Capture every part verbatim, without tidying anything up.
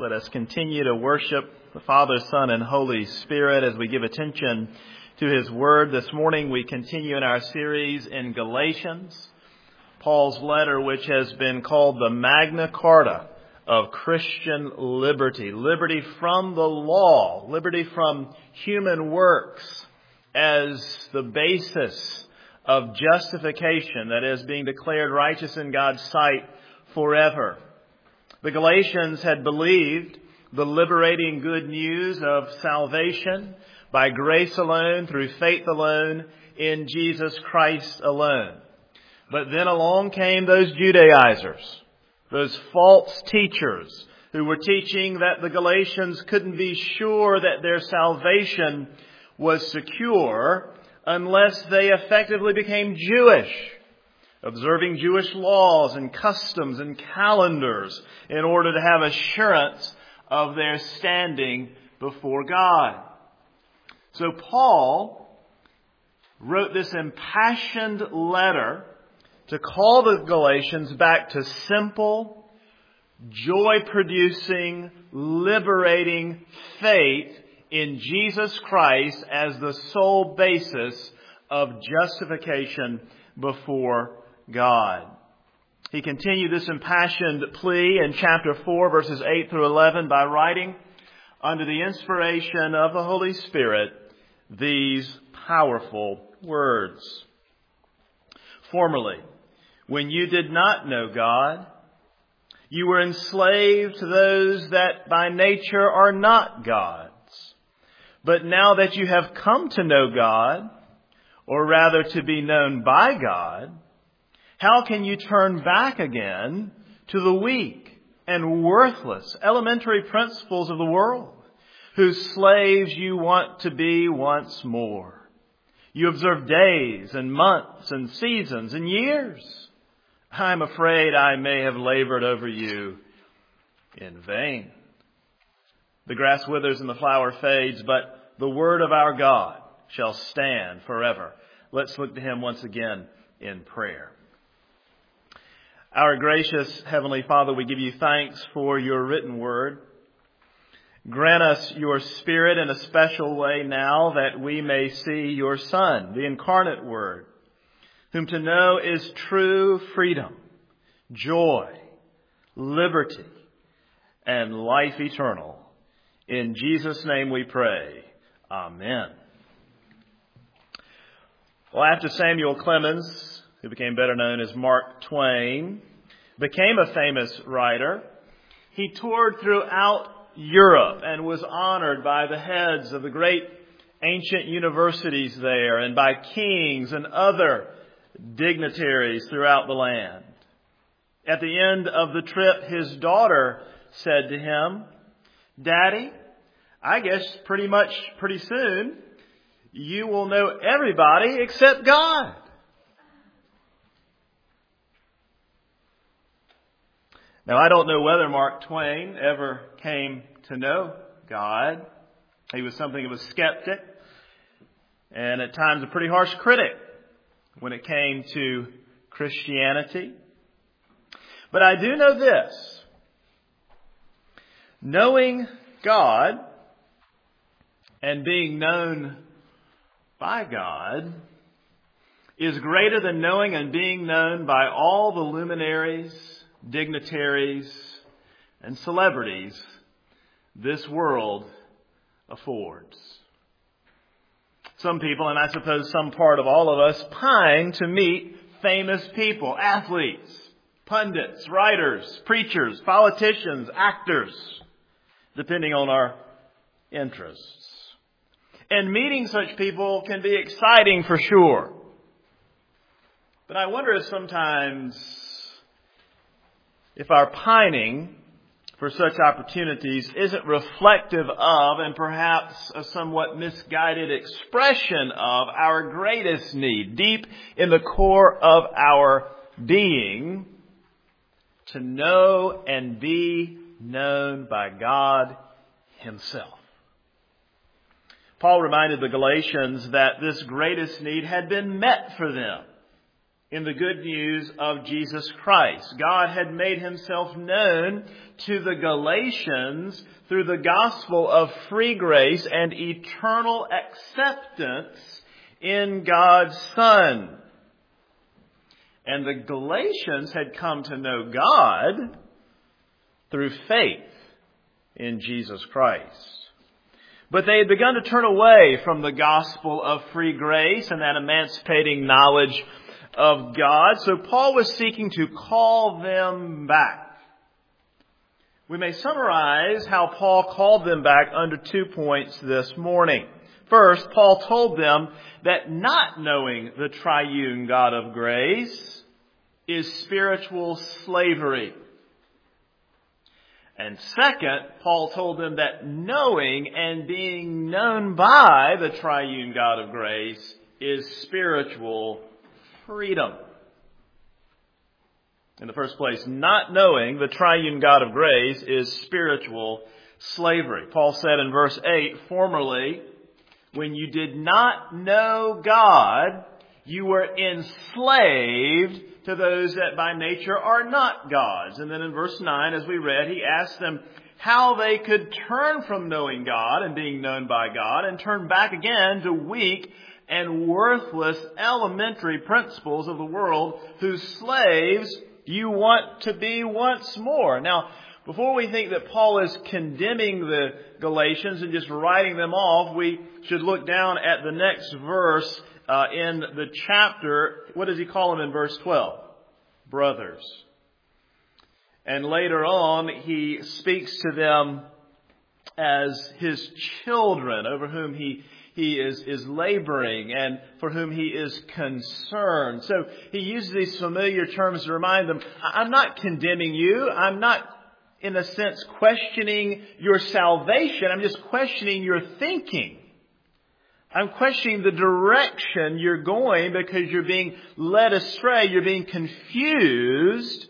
let us continue to worship the Father, Son, and Holy Spirit as we give attention to His Word. This morning we continue in our series in Galatians, Paul's letter which has been called the Magna Carta of Christian liberty. Liberty from the law, liberty from human works as the basis of justification, that is, being declared righteous in God's sight forever. The Galatians had believed the liberating good news of salvation by grace alone, through faith alone, in Jesus Christ alone. But then along came those Judaizers, those false teachers who were teaching that the Galatians couldn't be sure that their salvation was secure unless they effectively became Jewish, observing Jewish laws and customs and calendars in order to have assurance of their standing before God. So Paul wrote this impassioned letter to call the Galatians back to simple, joy-producing, liberating faith in Jesus Christ as the sole basis of justification before God. He continued this impassioned plea in chapter four, verses eight through eleven, by writing, under the inspiration of the Holy Spirit, these powerful words. Formerly, when you did not know God, you were enslaved to those that by nature are not God's. But now that you have come to know God, or rather to be known by God, how can you turn back again to the weak and worthless elementary principles of the world, whose slaves you want to be once more? You observe days and months and seasons and years. I'm afraid I may have labored over you in vain. The grass withers and the flower fades, but the word of our God shall stand forever. Let's look to Him once again in prayer. Our gracious Heavenly Father, we give you thanks for your written word. Grant us your Spirit in a special way now that we may see your Son, the incarnate Word, whom to know is true freedom, joy, liberty, and life eternal. In Jesus' name we pray. Amen. Well, after Samuel Clemens, who became better known as Mark Twain, became a famous writer, he toured throughout Europe and was honored by the heads of the great ancient universities there and by kings and other dignitaries throughout the land. At the end of the trip, his daughter said to him, "Daddy, I guess pretty much pretty soon you will know everybody except God." Now, I don't know whether Mark Twain ever came to know God. He was something of a skeptic and at times a pretty harsh critic when it came to Christianity. But I do know this: knowing God and being known by God is greater than knowing and being known by all the luminaries, dignitaries, and celebrities this world affords. Some people, and I suppose some part of all of us, pine to meet famous people, athletes, pundits, writers, preachers, politicians, actors, depending on our interests. And meeting such people can be exciting for sure. But I wonder if sometimes if our pining for such opportunities isn't reflective of, and perhaps a somewhat misguided expression of, our greatest need, deep in the core of our being, to know and be known by God Himself. Paul reminded the Galatians that this greatest need had been met for them in the good news of Jesus Christ. God had made himself known to the Galatians through the gospel of free grace and eternal acceptance in God's Son. And the Galatians had come to know God through faith in Jesus Christ. But they had begun to turn away from the gospel of free grace and that emancipating knowledge of God. So Paul was seeking to call them back. We may summarize how Paul called them back under two points this morning. First, Paul told them that not knowing the triune God of grace is spiritual slavery. And second, Paul told them that knowing and being known by the triune God of grace is spiritual freedom. In the first place, not knowing the triune God of grace is spiritual slavery. Paul said in verse eight, formerly, when you did not know God, you were enslaved to those that by nature are not gods. And then in verse nine, as we read, he asked them how they could turn from knowing God and being known by God and turn back again to weak and worthless elementary principles of the world whose slaves you want to be once more. Now, before we think that Paul is condemning the Galatians and just writing them off, we should look down at the next verse uh, in the chapter. What does he call them in verse twelve? Brothers. And later on, he speaks to them as his children, over whom he He is, is laboring and for whom he is concerned. So he uses these familiar terms to remind them, I'm not condemning you. I'm not, in a sense, questioning your salvation. I'm just questioning your thinking. I'm questioning the direction you're going because you're being led astray. You're being confused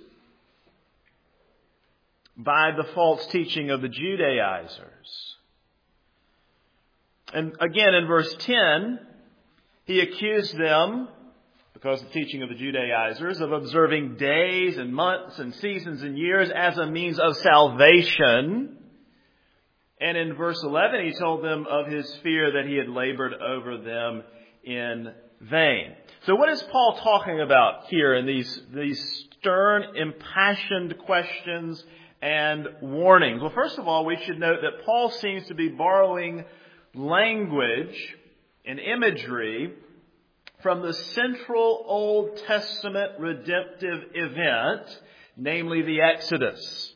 by the false teaching of the Judaizers. And again, in verse ten, he accused them, because of the teaching of the Judaizers, of observing days and months and seasons and years as a means of salvation. And in verse eleven, he told them of his fear that he had labored over them in vain. So what is Paul talking about here in these, these stern, impassioned questions and warnings? Well, first of all, we should note that Paul seems to be borrowing language and imagery from the central Old Testament redemptive event, namely the Exodus.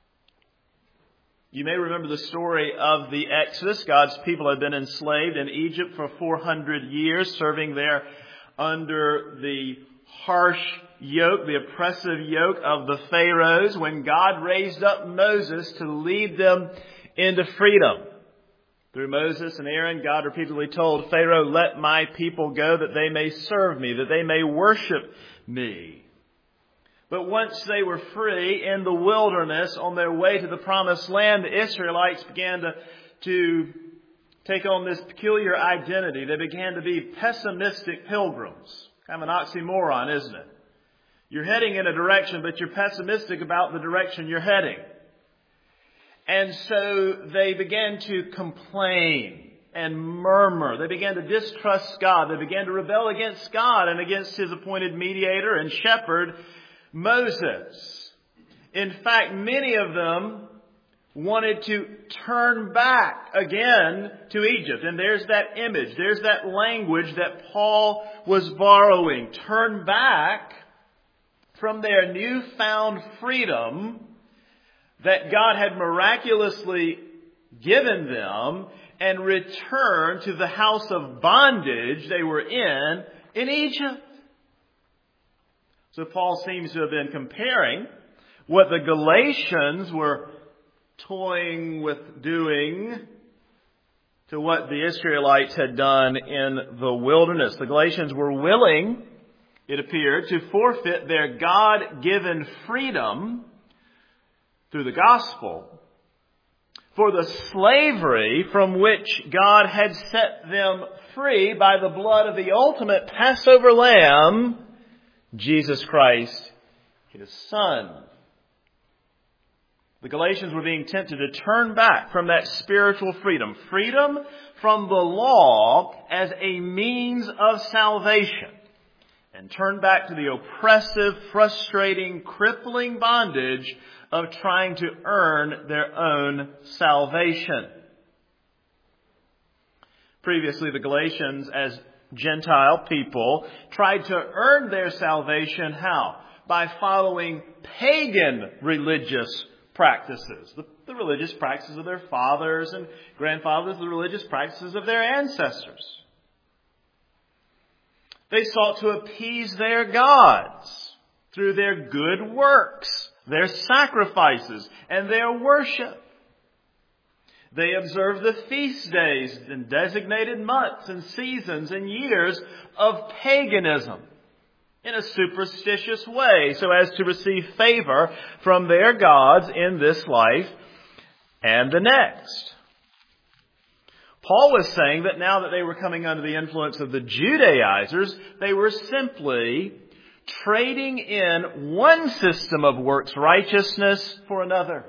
You may remember the story of the Exodus. God's people had been enslaved in Egypt for four hundred years, serving there under the harsh yoke, the oppressive yoke of the Pharaohs, when God raised up Moses to lead them into freedom. Through Moses and Aaron, God repeatedly told Pharaoh, let my people go that they may serve me, that they may worship me. But once they were free in the wilderness on their way to the promised land, the Israelites began to, to take on this peculiar identity. They began to be pessimistic pilgrims. Kind of an oxymoron, isn't it? You're heading in a direction, but you're pessimistic about the direction you're heading. And so they began to complain and murmur. They began to distrust God. They began to rebel against God and against his appointed mediator and shepherd, Moses. In fact, many of them wanted to turn back again to Egypt. And there's that image. There's that language that Paul was borrowing. Turn back from their newfound freedom that God had miraculously given them and return to the house of bondage they were in in Egypt. So Paul seems to have been comparing what the Galatians were toying with doing to what the Israelites had done in the wilderness. The Galatians were willing, it appeared, to forfeit their God-given freedom through the gospel for the slavery from which God had set them free by the blood of the ultimate Passover lamb, Jesus Christ, His Son. The Galatians were being tempted to turn back from that spiritual freedom. Freedom from the law as a means of salvation. And turn back to the oppressive, frustrating, crippling bondage of trying to earn their own salvation. Previously, the Galatians, as Gentile people, tried to earn their salvation how? By following pagan religious practices. The, the religious practices of their fathers and grandfathers, the religious practices of their ancestors. They sought to appease their gods through their good works, their sacrifices, and their worship. They observed the feast days and designated months and seasons and years of paganism in a superstitious way so as to receive favor from their gods in this life and the next. Paul was saying that now that they were coming under the influence of the Judaizers, they were simply trading in one system of works righteousness for another.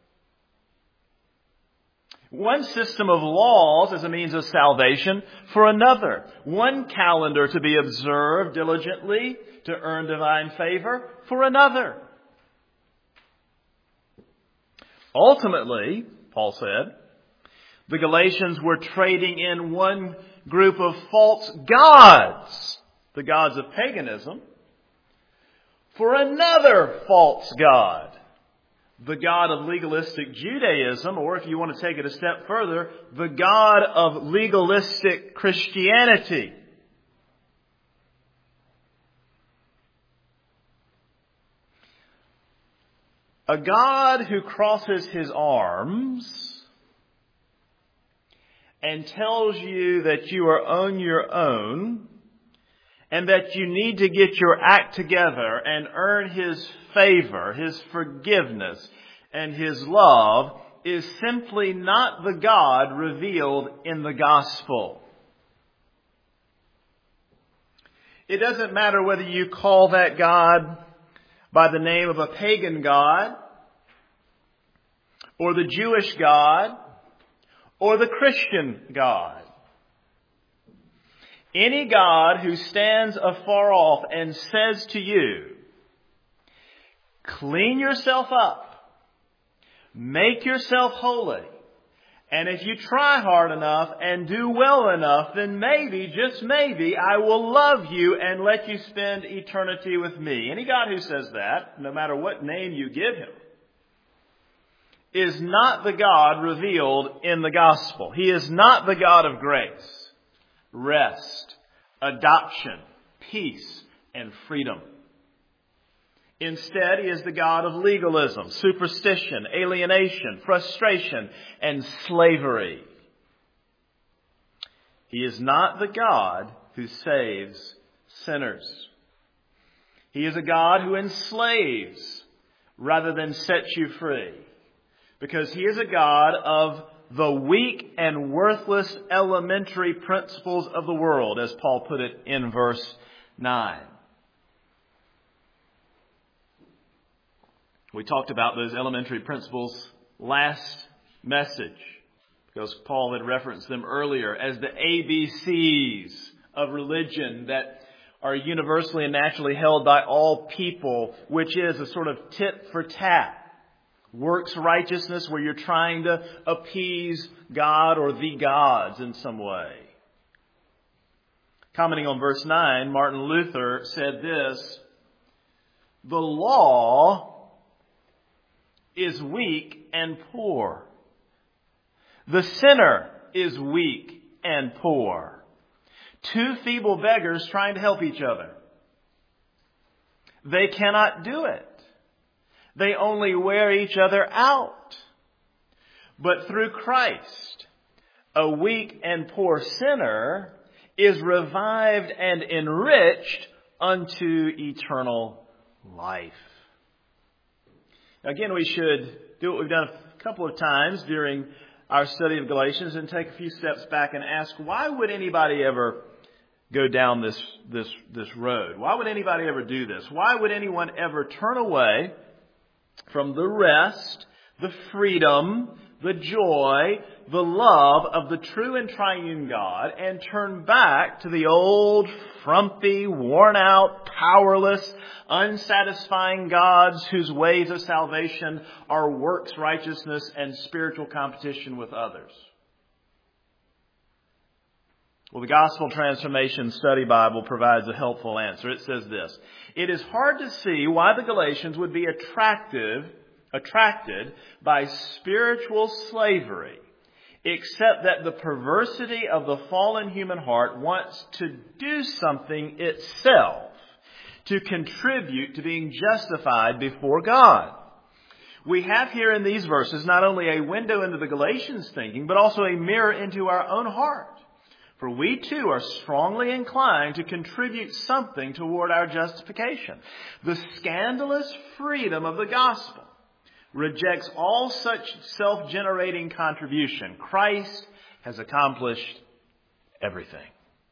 One system of laws as a means of salvation for another. One calendar to be observed diligently to earn divine favor for another. Ultimately, Paul said, the Galatians were trading in one group of false gods, the gods of paganism, for another false god, the god of legalistic Judaism, or if you want to take it a step further, the god of legalistic Christianity. A God who crosses his arms and tells you that you are on your own and that you need to get your act together and earn His favor, His forgiveness, and His love is simply not the God revealed in the gospel. It doesn't matter whether you call that God by the name of a pagan god, or the Jewish God, or the Christian God. Any God who stands afar off and says to you, clean yourself up, make yourself holy, and if you try hard enough and do well enough, then maybe, just maybe, I will love you and let you spend eternity with me. Any God who says that, no matter what name you give Him, is not the God revealed in the gospel. He is not the God of grace, rest, adoption, peace, and freedom. Instead, He is the God of legalism, superstition, alienation, frustration, and slavery. He is not the God who saves sinners. He is a God who enslaves rather than sets you free. Because He is a God of the weak and worthless elementary principles of the world, as Paul put it in verse nine. We talked about those elementary principles last message, because Paul had referenced them earlier as the A B Cs of religion that are universally and naturally held by all people, which is a sort of tit for tat. Works righteousness where you're trying to appease God or the gods in some way. Commenting on verse nine, Martin Luther said this: the law is weak and poor. The sinner is weak and poor. Two feeble beggars trying to help each other. They cannot do it. They only wear each other out. But through Christ, a weak and poor sinner is revived and enriched unto eternal life. Again, we should do what we've done a couple of times during our study of Galatians and take a few steps back and ask, why would anybody ever go down this, this, this road? Why would anybody ever do this? Why would anyone ever turn away from the rest, the freedom, the joy, the love of the true and triune God and turn back to the old, frumpy, worn out, powerless, unsatisfying gods whose ways of salvation are works righteousness and spiritual competition with others? Well, the Gospel Transformation Study Bible provides a helpful answer. It says this: it is hard to see why the Galatians would be attractive, attracted by spiritual slavery, except that the perversity of the fallen human heart wants to do something itself to contribute to being justified before God. We have here in these verses not only a window into the Galatians' thinking, but also a mirror into our own heart. For we too are strongly inclined to contribute something toward our justification. The scandalous freedom of the gospel rejects all such self-generating contribution. Christ has accomplished everything.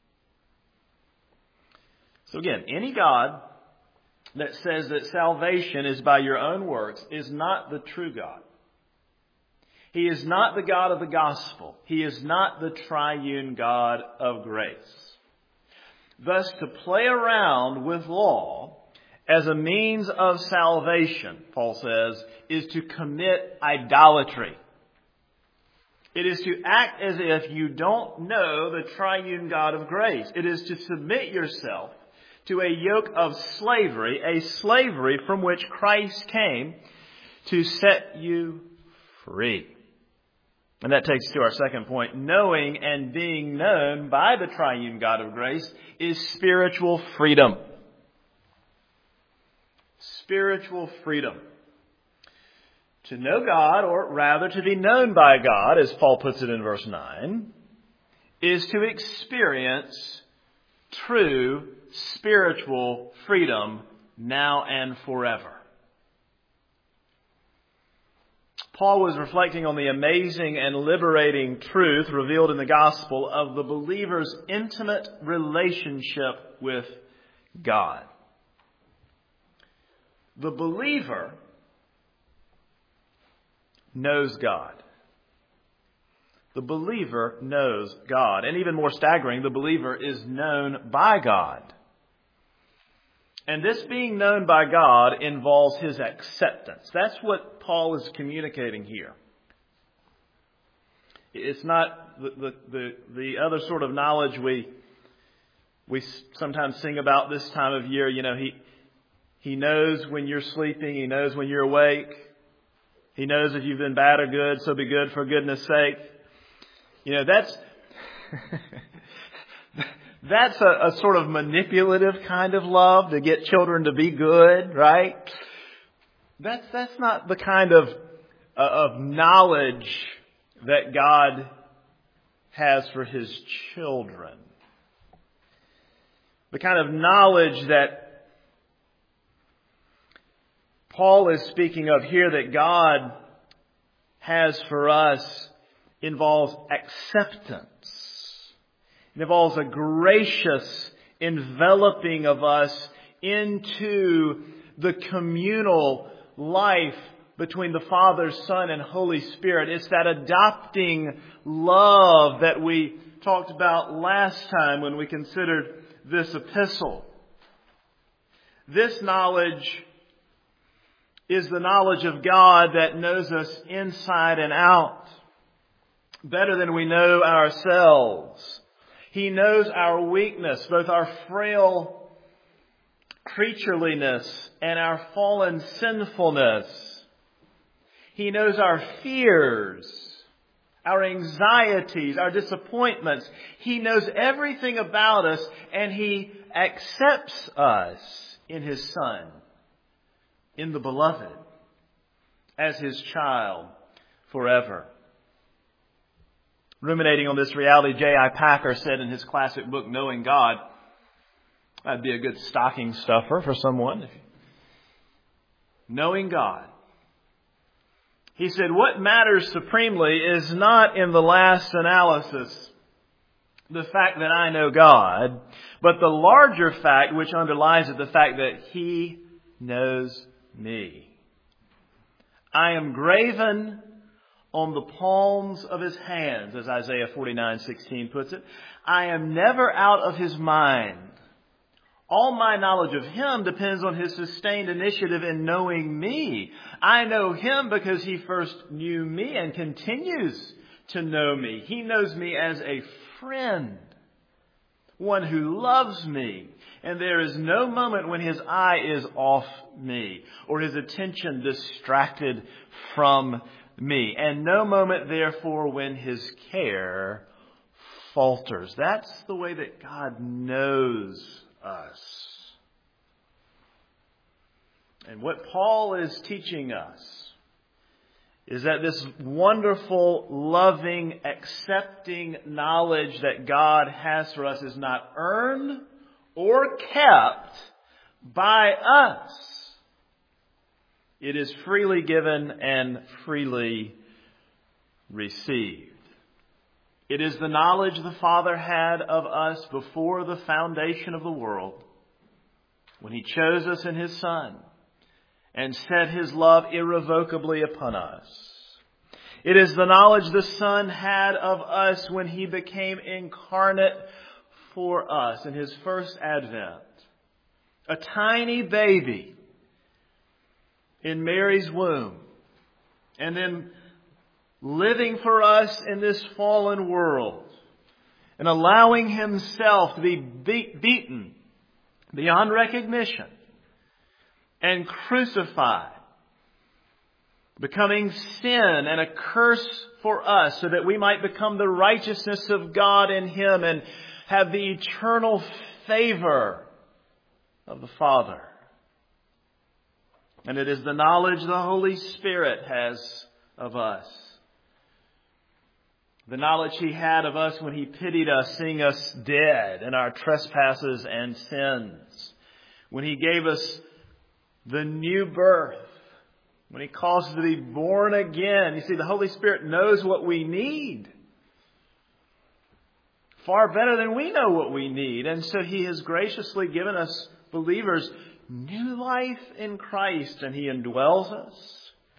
So again, any God that says that salvation is by your own works is not the true God. He is not the God of the gospel. He is not the triune God of grace. Thus, to play around with law as a means of salvation, Paul says, is to commit idolatry. It is to act as if you don't know the triune God of grace. It is to submit yourself to a yoke of slavery, a slavery from which Christ came to set you free. And that takes us to our second point. Knowing and being known by the triune God of grace is spiritual freedom. Spiritual freedom. To know God, or rather to be known by God, as Paul puts it in verse nine, is to experience true spiritual freedom now and forever. Paul was reflecting on the amazing and liberating truth revealed in the gospel of the believer's intimate relationship with God. The believer knows God. The believer knows God. And even more staggering, the believer is known by God. And this being known by God involves his acceptance. That's what Paul is communicating here. It's not the, the, the, the other sort of knowledge we we sometimes sing about this time of year. You know, he he knows when you're sleeping. He knows when you're awake. He knows if you've been bad or good, so be good for goodness sake. You know, that's that's a, a sort of manipulative kind of love to get children to be good, right? That's that's not the kind of uh, of knowledge that God has for His children. The kind of knowledge that Paul is speaking of here that God has for us involves acceptance. It involves a gracious enveloping of us into the communal life between the Father, Son, and Holy Spirit. It's that adopting love that we talked about last time when we considered this epistle. This knowledge is the knowledge of God that knows us inside and out, better than we know ourselves. He knows our weakness, both our frail creatureliness and our fallen sinfulness. He knows our fears, our anxieties, our disappointments. He knows everything about us, and He accepts us in His Son, in the Beloved, as His child forever. Ruminating on this reality, J I Packer said in his classic book, Knowing God, that'd be a good stocking stuffer for someone. Knowing God. He said, what matters supremely is not in the last analysis the fact that I know God, but the larger fact which underlies it, the fact that He knows me. I am graven on the palms of His hands, as Isaiah forty-nine sixteen puts it. I am never out of His mind. All my knowledge of Him depends on His sustained initiative in knowing me. I know Him because He first knew me and continues to know me. He knows me as a friend, one who loves me. And there is no moment when His eye is off me or His attention distracted from me. And no moment, therefore, when His care falters. That's the way that God knows us. And what Paul is teaching us is that this wonderful, loving, accepting knowledge that God has for us is not earned or kept by us. It is freely given and freely received. It is the knowledge the Father had of us before the foundation of the world, when He chose us in His Son and set His love irrevocably upon us. It is the knowledge the Son had of us when He became incarnate for us in His first advent. A tiny baby in Mary's womb, and then living for us in this fallen world, and allowing Himself to be beat, beaten beyond recognition and crucified, becoming sin and a curse for us so that we might become the righteousness of God in Him and have the eternal favor of the Father. And it is the knowledge the Holy Spirit has of us. The knowledge He had of us when He pitied us, seeing us dead in our trespasses and sins. When He gave us the new birth. When He calls us to be born again. You see, the Holy Spirit knows what we need. Far better than we know what we need. And so He has graciously given us, believers, new life in Christ. And He indwells us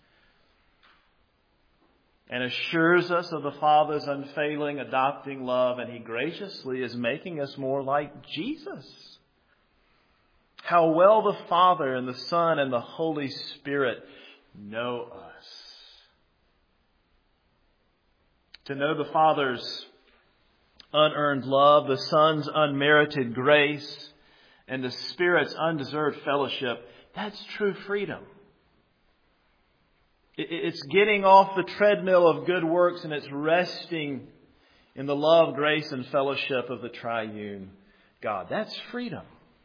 and assures us of the Father's unfailing, adopting love. And He graciously is making us more like Jesus. How well the Father and the Son and the Holy Spirit know us. To know the Father's unearned love, the Son's unmerited grace, and the Spirit's undeserved fellowship, that's true freedom. It's getting off the treadmill of good works and it's resting in the love, grace, and fellowship of the triune God. That's freedom.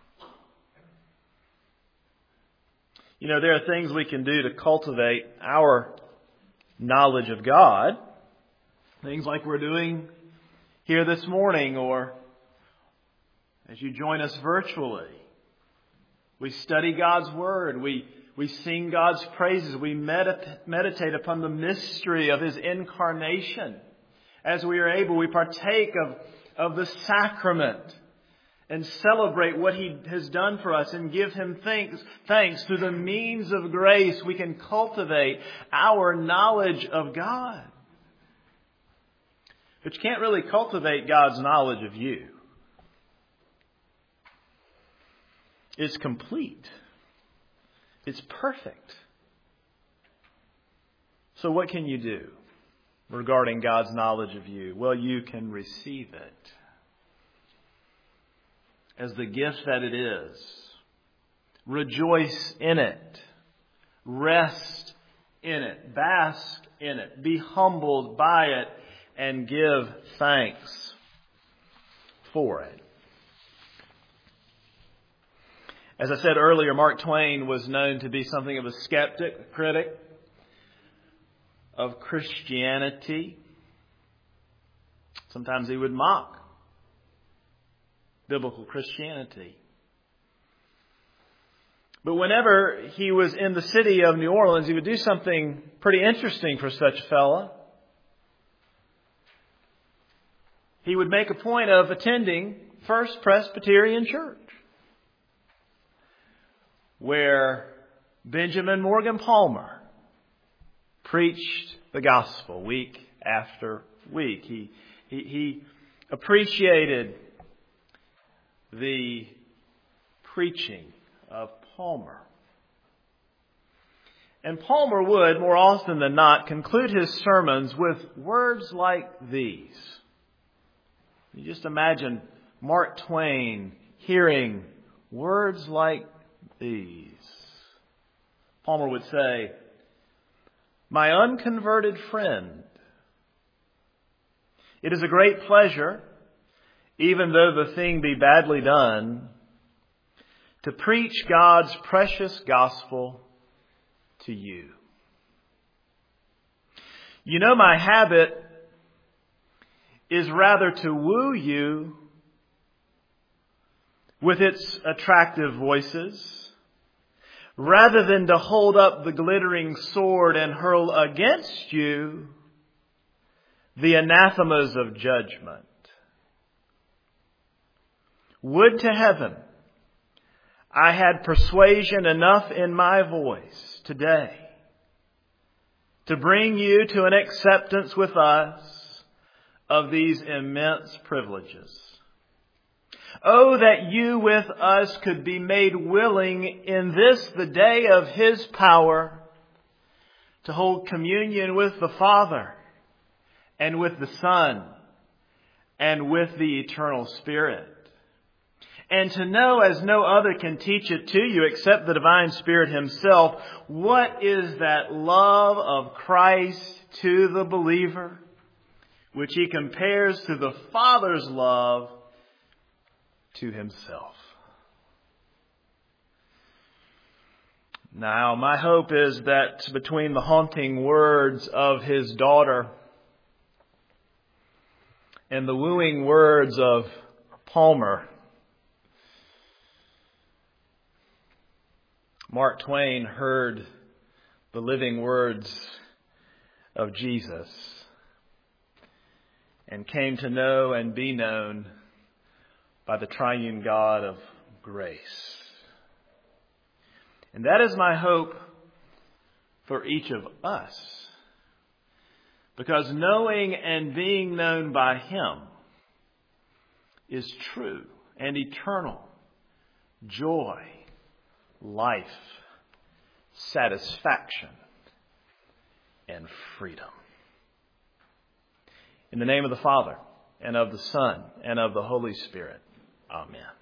You know, there are things we can do to cultivate our knowledge of God. Things like we're doing here this morning, or as you join us virtually. We study God's Word. We, we sing God's praises. We medit- meditate upon the mystery of His incarnation. As we are able, we partake of, of the sacrament and celebrate what He has done for us and give Him thanks. Thanks through the means of grace, we can cultivate our knowledge of God. But you can't really cultivate God's knowledge of you. It's complete. It's perfect. So what can you do regarding God's knowledge of you? Well, you can receive it as the gift that it is. Rejoice in it. Rest in it. Bask in it. Be humbled by it and give thanks for it. As I said earlier, Mark Twain was known to be something of a skeptic, a critic of Christianity. Sometimes he would mock biblical Christianity. But whenever he was in the city of New Orleans, he would do something pretty interesting for such a fella. he would make a point of attending First Presbyterian Church, where Benjamin Morgan Palmer preached the gospel week after week. He, he, he appreciated the preaching of Palmer. And Palmer would, more often than not, conclude his sermons with words like these. You just imagine Mark Twain hearing words like these. Palmer would say, "My unconverted friend, it is a great pleasure, even though the thing be badly done, to preach God's precious gospel to you. You know, my habit is rather to woo you with its attractive voices, rather than to hold up the glittering sword and hurl against you the anathemas of judgment. Would to heaven I had persuasion enough in my voice today to bring you to an acceptance with us of these immense privileges. Oh, that you with us could be made willing in this, the day of His power, to hold communion with the Father and with the Son and with the Eternal Spirit. And to know, as no other can teach it to you except the Divine Spirit Himself, what is that love of Christ to the believer, which He compares to the Father's love to Himself. Now, my hope is that between the haunting words of his daughter and the wooing words of Palmer, Mark Twain heard the living words of Jesus and came to know and be known by the triune God of grace. And that is my hope for each of us. Because knowing and being known by Him is true and eternal joy, life, satisfaction, and freedom. In the name of the Father, and of the Son, and of the Holy Spirit. Amen.